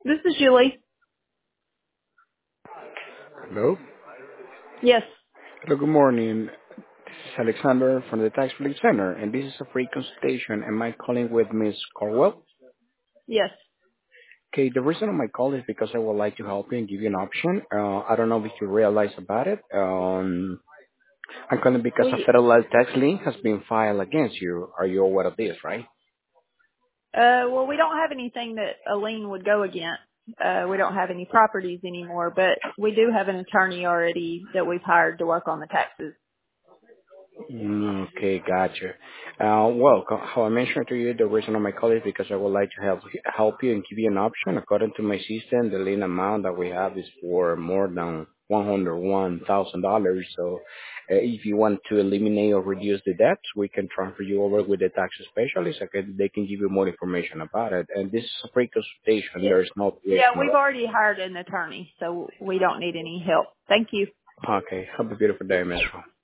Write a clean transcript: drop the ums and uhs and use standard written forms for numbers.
This is Julie. Hello. Yes. Hello, good morning. This is Alexander from the Tax Relief Center, and this is a free consultation. Am I calling with Miss Corwell? Yes. Okay, the reason of my call is because I would like to help you and give you an option. I don't know if you realize about it. I'm calling because a We federal tax lien has been filed against you. Are you aware of this, right? well, we don't have anything that a lien would go against. We don't have any properties anymore, but we do have an attorney already that we've hired to work on the taxes. Okay, gotcha. Well, how I mentioned to you, the reason of my call is because I would like to help you and give you an option. According to my system, the lien amount that we have is for more than $101,000. So, if you want to eliminate or reduce the debt, we can transfer you over with the tax specialist. Okay, they can give you more information about it. And this is a free consultation. Yeah. There's no Yeah, obligation at we've already hired an attorney, so we don't need any help. Thank you. all. Okay, have a beautiful day, Metro.